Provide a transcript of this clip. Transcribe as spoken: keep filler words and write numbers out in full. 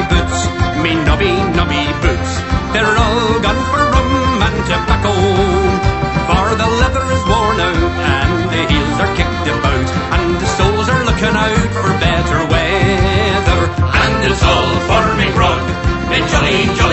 boots, me nubby, nubby boots. They're all gone for rum and tobacco, for the leather is worn out and the heels are kicked about, and the soles are looking out for better weather. And it's all for me grog, me jolly, jolly